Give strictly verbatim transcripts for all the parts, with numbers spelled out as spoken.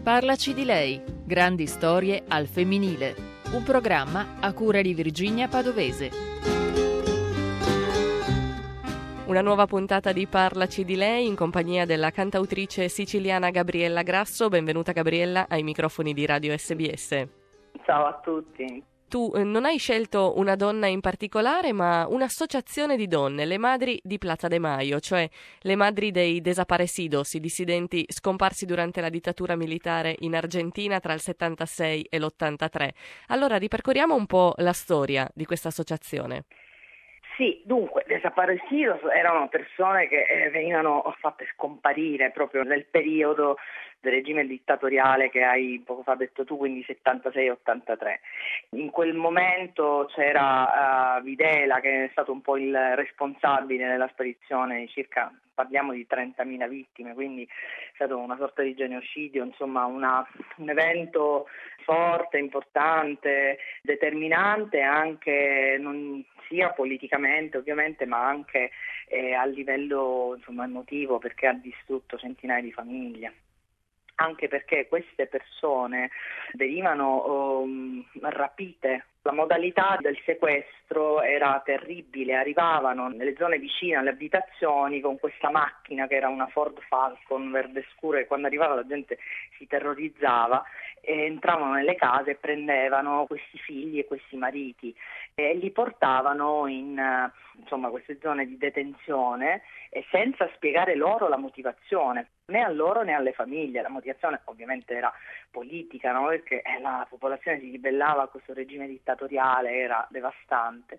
Parlaci di lei, grandi storie al femminile, un programma a cura di Virginia Padovese. Una nuova puntata di Parlaci di lei in compagnia della cantautrice siciliana Gabriella Grasso. Benvenuta Gabriella ai microfoni di Radio S B S. Ciao a tutti. Tu eh, non hai scelto una donna in particolare, ma un'associazione di donne, le madri di Plaza de Mayo, cioè le madri dei desaparecidos, i dissidenti scomparsi durante la dittatura militare in Argentina tra il settantasei e l'ottantatré. Allora ripercorriamo un po' la storia di questa associazione. Sì, dunque, desaparecidos erano persone che eh, venivano fatte scomparire proprio nel periodo del regime dittatoriale che hai poco fa detto tu, quindi settantasei ottantatré. In quel momento c'era uh, Videla, che è stato un po' il responsabile della sparizione di circa, parliamo di trentamila vittime, quindi è stato una sorta di genocidio, insomma una, un evento forte, importante, determinante anche non sia politicamente ovviamente, ma anche eh, a livello insomma emotivo, perché ha distrutto centinaia di famiglie. Anche perché queste persone venivano um, rapite. La modalità del sequestro era terribile, arrivavano nelle zone vicine alle abitazioni con questa macchina che era una Ford Falcon verde scuro, e quando arrivava la gente si terrorizzava, e entravano nelle case e prendevano questi figli e questi mariti e li portavano in insomma queste zone di detenzione, e senza spiegare loro la motivazione, né a loro né alle famiglie. La motivazione ovviamente era politica, no? Perché la popolazione si ribellava a questo regime dittatoriale, era devastante,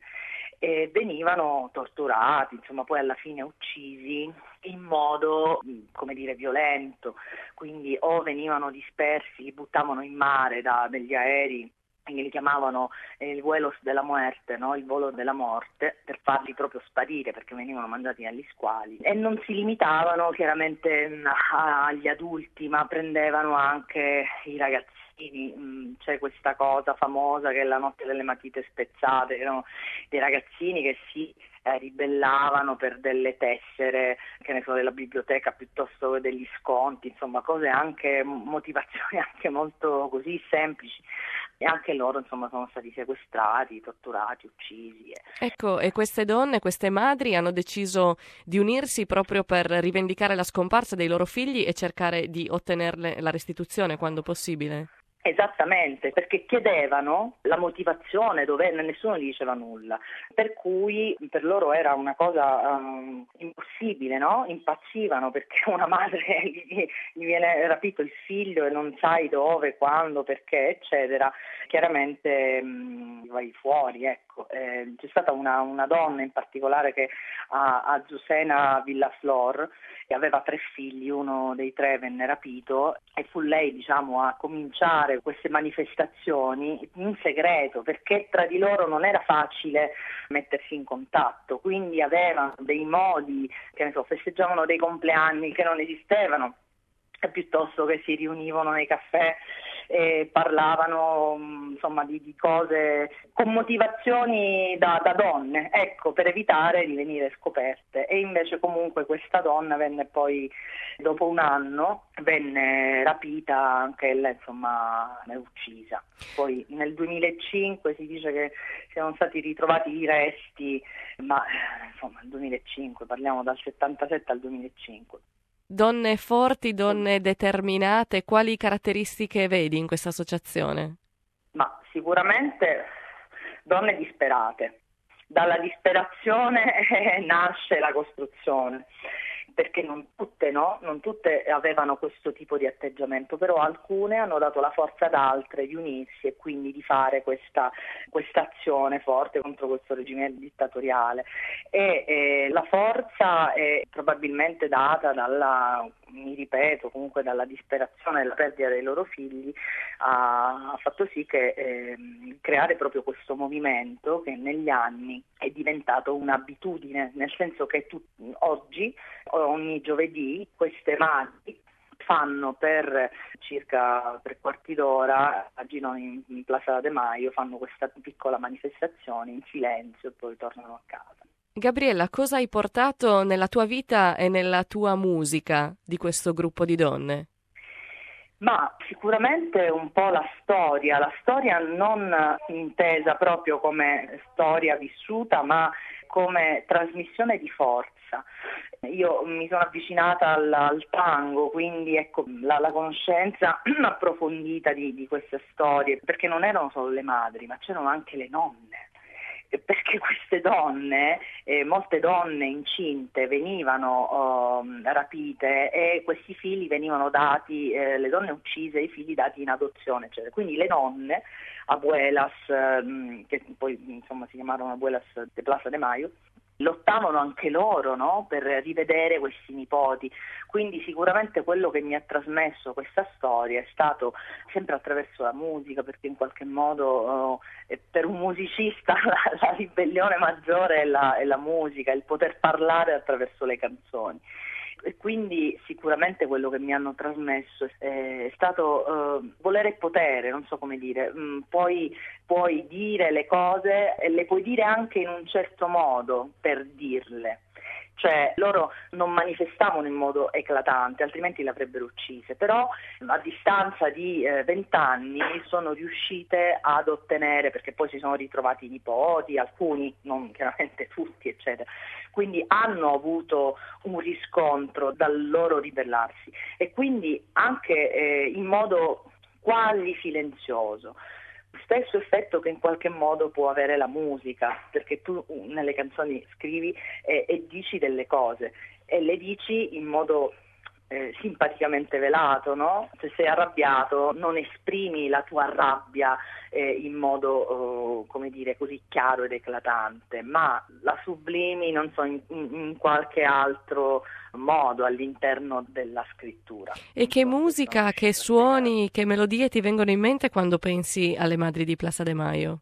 e venivano torturati, insomma poi alla fine uccisi in modo, come dire, violento, quindi o venivano dispersi, li buttavano in mare da degli aerei, li chiamavano eh, il vuelos della muerte, no? Il volo della morte, per farli proprio sparire, perché venivano mangiati agli squali. E non si limitavano chiaramente mh, agli adulti, ma prendevano anche i ragazzini. Mh, c'è questa cosa famosa che è la notte delle matite spezzate, erano dei ragazzini che si eh, ribellavano per delle tessere, che ne so, della biblioteca, piuttosto che degli sconti, insomma cose anche, motivazioni anche molto così semplici. E anche loro insomma sono stati sequestrati, torturati, uccisi. Ecco, e queste donne, queste madri hanno deciso di unirsi proprio per rivendicare la scomparsa dei loro figli e cercare di ottenerle la restituzione quando possibile. Esattamente, perché chiedevano la motivazione, dove nessuno gli diceva nulla, per cui per loro era una cosa um, impossibile, no? Impazzivano perché una madre gli, gli viene rapito il figlio e non sai dove, quando, perché, eccetera. Chiaramente mh, vai fuori, ecco. Eh, c'è stata una, una donna in particolare che a, a Azucena Villaflor, che aveva tre figli, uno dei tre venne rapito, e fu lei, diciamo, a cominciare queste manifestazioni in segreto, perché tra di loro non era facile mettersi in contatto, quindi avevano dei modi, che ne so, festeggiavano dei compleanni che non esistevano, piuttosto che si riunivano nei caffè e parlavano insomma di, di cose con motivazioni da, da donne, ecco, per evitare di venire scoperte. E invece comunque questa donna venne poi, dopo un anno, venne rapita anche ella, insomma, e uccisa. Poi nel duemilacinque si dice che siano stati ritrovati i resti, ma insomma nel duemilacinque, parliamo dal settantasette al duemilacinque. Donne forti, donne determinate, quali caratteristiche vedi in questa associazione? Ma sicuramente donne disperate. Dalla disperazione nasce la costruzione, perché non tutte, no? Non tutte avevano questo tipo di atteggiamento, però alcune hanno dato la forza ad altre di unirsi e quindi di fare questa questa azione forte contro questo regime dittatoriale. E eh, la forza è probabilmente data dalla, mi ripeto, comunque dalla disperazione e dalla perdita dei loro figli, ha, ha fatto sì che eh, creare proprio questo movimento che negli anni è diventato un'abitudine, nel senso che tu, oggi, ogni giovedì, queste madri fanno per circa tre quarti d'ora, agitano in, in Plaza de Mayo, fanno questa piccola manifestazione in silenzio e poi tornano a casa. Gabriella, cosa hai portato nella tua vita e nella tua musica di questo gruppo di donne? Ma sicuramente un po' la storia, la storia non intesa proprio come storia vissuta, ma come trasmissione di forza. Io mi sono avvicinata al, al tango, quindi ecco la, la conoscenza approfondita di, di queste storie, perché non erano solo le madri, ma c'erano anche le nonne. Perché queste donne, eh, molte donne incinte venivano uh, rapite e questi figli venivano dati, eh, le donne uccise, i figli dati in adozione, eccetera. Quindi le nonne, abuelas, um, che poi insomma si chiamarono abuelas de Plaza de Mayo, lottavano anche loro, no? Per rivedere questi nipoti. Quindi sicuramente quello che mi ha trasmesso questa storia è stato sempre attraverso la musica, perché in qualche modo eh, per un musicista la, la ribellione maggiore è la, è la musica, il poter parlare attraverso le canzoni. E quindi sicuramente quello che mi hanno trasmesso è stato uh, volere e potere, non so come dire, mm, poi puoi dire le cose e le puoi dire anche in un certo modo per dirle. Cioè loro non manifestavano in modo eclatante, altrimenti le avrebbero uccise, però a distanza di vent'anni eh, sono riuscite ad ottenere, perché poi si sono ritrovati i nipoti, alcuni, non chiaramente tutti, eccetera, quindi hanno avuto un riscontro dal loro ribellarsi e quindi anche eh, in modo quasi silenzioso. Stesso effetto che in qualche modo può avere la musica, perché tu nelle canzoni scrivi e, e dici delle cose e le dici in modo eh, simpaticamente velato, no? Se sei arrabbiato non esprimi la tua rabbia eh, in modo oh, come dire così chiaro ed eclatante, ma la sublimi, non so, in, in qualche altro modo all'interno della scrittura. E che musica, che suoni, che melodie ti vengono in mente quando pensi alle madri di Plaza de Mayo?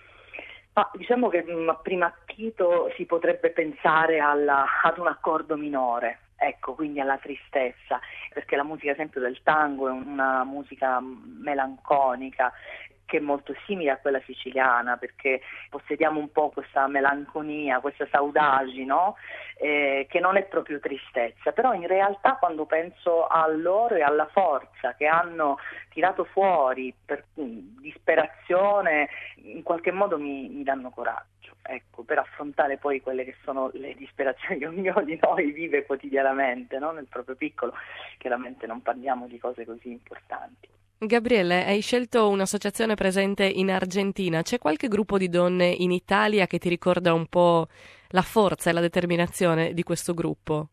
Ma diciamo che a primo acchito si potrebbe pensare alla, ad un accordo minore, ecco, quindi alla tristezza, perché la musica, ad esempio, del tango è una musica melanconica che è molto simile a quella siciliana, perché possediamo un po' questa melanconia, questa saudade, no? Eh, che non è proprio tristezza, però in realtà quando penso a loro e alla forza che hanno tirato fuori per disperazione, in qualche modo mi, mi danno coraggio, ecco, per affrontare poi quelle che sono le disperazioni che ognuno di noi vive quotidianamente, no? Nel proprio piccolo, chiaramente non parliamo di cose così importanti. Gabriele, hai scelto un'associazione presente in Argentina. C'è qualche gruppo di donne in Italia che ti ricorda un po' la forza e la determinazione di questo gruppo?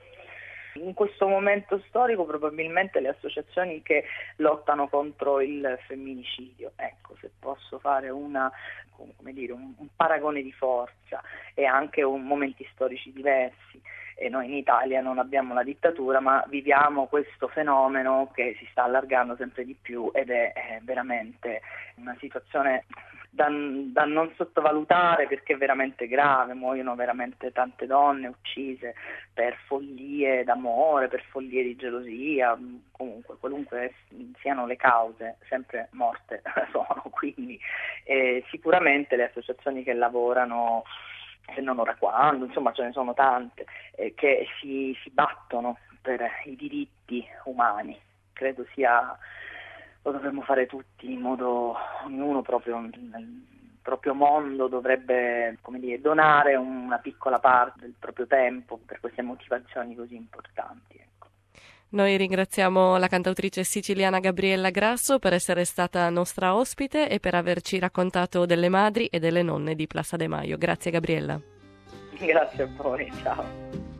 In questo momento storico probabilmente le associazioni che lottano contro il femminicidio, ecco, se posso fare una, come dire, un, un paragone di forza e anche un momenti storici diversi. E noi in Italia non abbiamo la dittatura, ma viviamo questo fenomeno che si sta allargando sempre di più ed è, è veramente una situazione da, da non sottovalutare, perché è veramente grave. Muoiono veramente tante donne uccise per follie d'amore, per follie di gelosia, comunque qualunque siano le cause, sempre morte sono. Quindi eh, sicuramente le associazioni che lavorano, se non ora quando, insomma ce ne sono tante, eh, che si, si battono per i diritti umani. Credo sia, lo dovremmo fare tutti in modo, ognuno proprio nel proprio mondo dovrebbe, come dire, donare una piccola parte del proprio tempo per queste motivazioni così importanti. Ecco. Noi ringraziamo la cantautrice siciliana Gabriella Grasso per essere stata nostra ospite e per averci raccontato delle madri e delle nonne di Plaza de Mayo. Grazie Gabriella. Grazie a voi, ciao.